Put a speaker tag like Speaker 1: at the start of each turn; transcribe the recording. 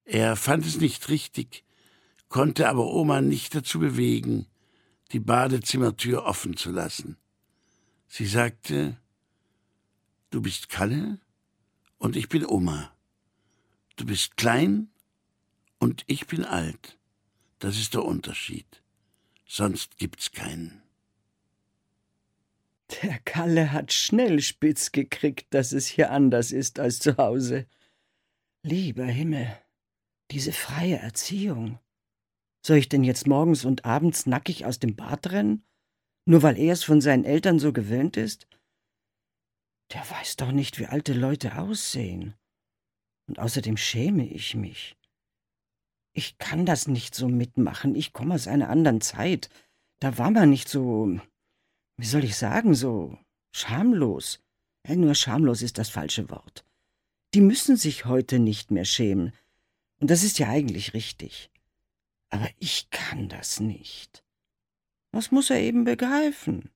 Speaker 1: Er fand es nicht richtig, konnte aber Oma nicht dazu bewegen, die Badezimmertür offen zu lassen. Sie sagte: »Du bist Kalle und ich bin Oma. Du bist klein und ich bin alt. Das ist der Unterschied. Sonst gibt's keinen.«
Speaker 2: Der Kalle hat schnell spitz gekriegt, dass es hier anders ist als zu Hause. Lieber Himmel, diese freie Erziehung. Soll ich denn jetzt morgens und abends nackig aus dem Bad rennen? Nur weil er es von seinen Eltern so gewöhnt ist? Der weiß doch nicht, wie alte Leute aussehen. Und außerdem schäme ich mich. Ich kann das nicht so mitmachen. Ich komme aus einer anderen Zeit. Da war man nicht so, wie soll ich sagen, so schamlos. Nur schamlos ist das falsche Wort. Die müssen sich heute nicht mehr schämen. Und das ist ja eigentlich richtig. Aber ich kann das nicht. Das muss er eben begreifen.